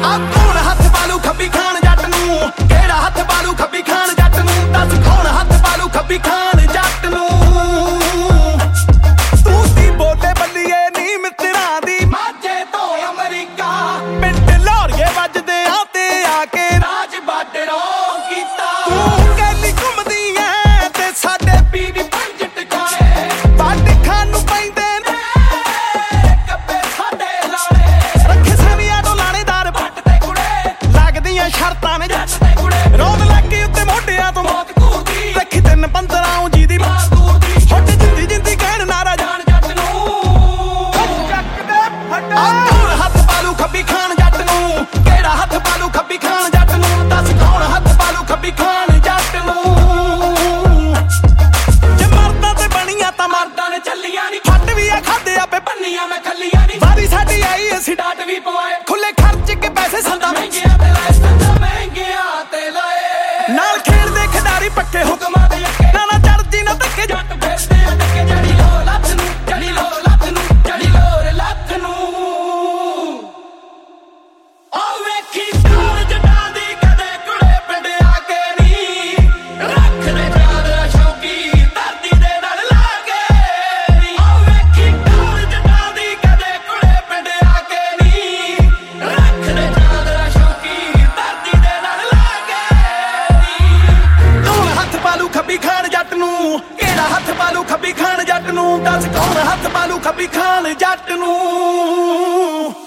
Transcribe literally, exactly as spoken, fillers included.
कौन हथ पालू खब्बी खान जट नूं, केड़ा हथ पालू खब्बी खान जट नूं, दस कौन हथ पालू खब्बी खान जट नूं। तू सी बोले बल्लीए नी मित्तरां दी माझे तो अमरीका, पिंड लाहौरिए वजदे आते आके राज बाडरों कीता। तू कैली घुमदी ऐ ते साडे पीवी पंज टिकाणे, बाड खान नूं पैंदे ने कब्बे साडे लाले, रखे सविया तो लाणेदार पट ते कुड़े, लगदियां शर्तां ने जट ते कुड़े, रोद लगी उत्ते मोढियां तो मौत घूरदी, रखी तिन पंदरां जी दी मां दूर दी, हुट जिंदी जिंदी कहण नारा जान जट नूं। चक दे फटा कौन हथ पालू खब्बी खान जट नूं, केड़ा हथ पालू खब्बी खान जट नूं, दस कौन हथ पालू खब्बी खान जट नूं। जे मरदा ते बणियां तां मरदां ने झल्लियां नी, फट भी आ खादे आपे बन्नियां मैं खल्लियां नी, वारी साडी आई असीं डाट भी पवाए, खुले खर्च के पैसे संदा महंगियां ते लाए, संदा महंगियां ते लाए। नाल खेडदे खिडारी पक्के हुकमां दे अक्के, ना ना चढ़दी ना धक्के जट फिरदे आ टक्के, जड़ी लो लत्थ नूं, जड़ी लो लत्थ नूं, जड़ी लोर लत्थ नूं। ओ वेखी टाल जटां दी कदे कुड़े पिंड आके नी, रख दे चादर शौकी धरती दे नाल लाके नी। ओ वेखी टाल जटां दी कदे कुड़े पिंड आके नी, रख दे चादर शौकी धरती दे नाल लाके नी। कौन हथ पालू खब्बी खान जट नूं, केड़ा हथ पालू खब्बी खान जट नूं, दस कौन हथ पालू खब्बी खान जट नूं।